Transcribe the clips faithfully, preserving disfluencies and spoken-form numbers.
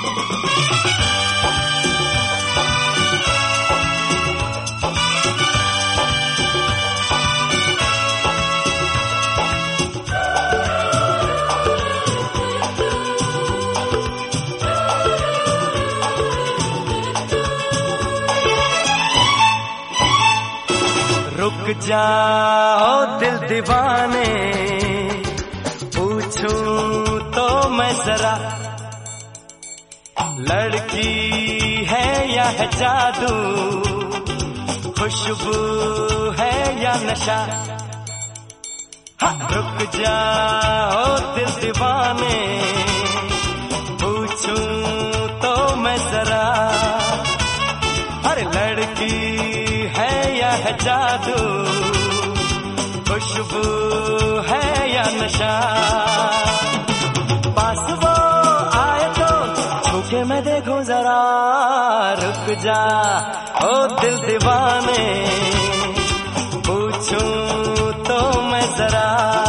रुक जाओ दिल दीवाने, पूछूं तो मैं जरा, लड़की है या है जादू, खुशबू है या नशा। हाँ, रुक जाओ दिल दीवाने, पूछूं तो मैं जरा, अरे लड़की है या है जादू, खुशबू है या नशा। पास वो आए तो छूके मैं देखूं जरा, रुक जा ओ दिल दीवाने, पूछूं तो मैं जरा।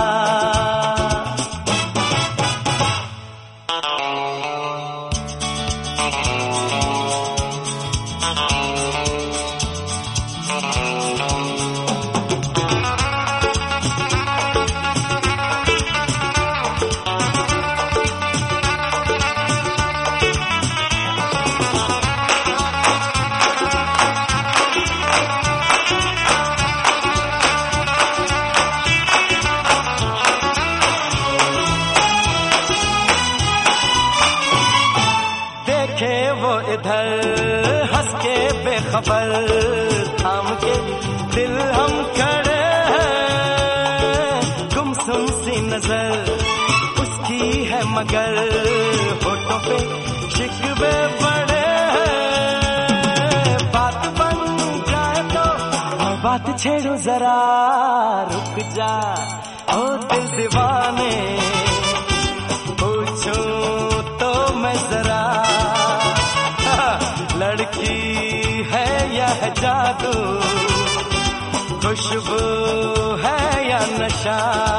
वो इधर हंस के बेखबर, थाम के दिल हम खड़े हैं, गुमसुम सी नजर उसकी है मगर होठों पे शिकवे बड़े हैं। बात बन जाए तो मैं बात छेड़ू जरा, रुक जा ओ दिल दीवाने, पूछूं तो मैं जरा, लड़की है या है जादू, खुशबू है या नशा।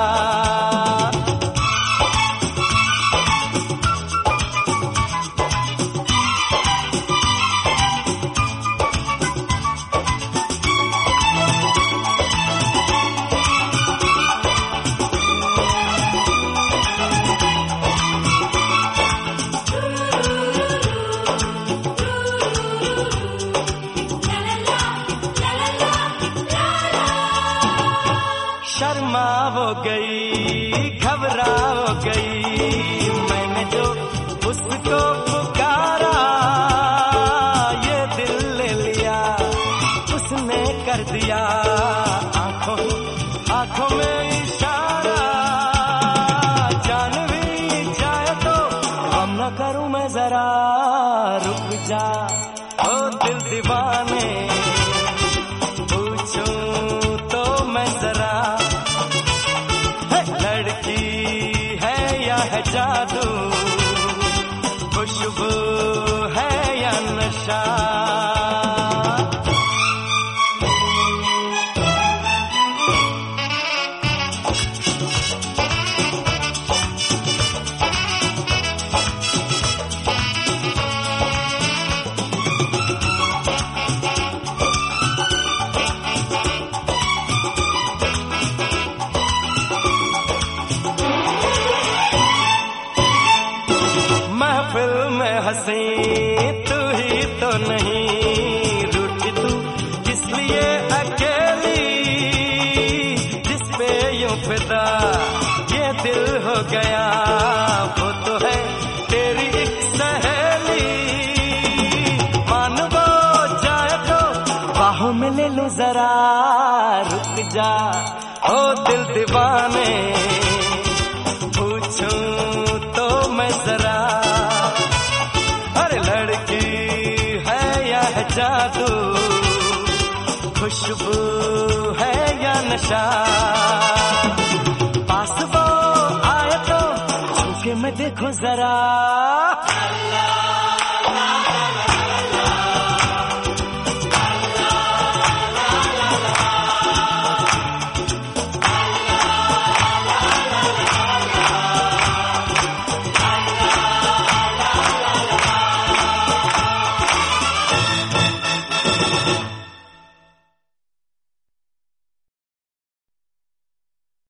शर्मा वो गई, घबरा वो गई, मैंने जो उसको पुकारा, ये दिल ले लिया उसने कर दिया, आंखों आंखों में इशारा। जान भी जाए तो हम न करूं मैं जरा, रुक जा ओ दिल दीवाने, पूछूं तो मैं जरा, लड़की है या है जादू, खुशबू है या नशा। महफिल में हंसी तू ही तो नहीं, रूठी तू इसलिए अकेली, जिस पे यूं फिदा ये दिल हो गया, वो तो है तेरी एक सहेली। मान वो जाए तो बाहों में ले लूं जरा, रुक जा ओ दिल दीवाने, पूछूं तो मैं जरा, अरे लड़की है या है जादू, खुशबू है या नशा। पास वो आए तो छूके मैं देखूं जरा।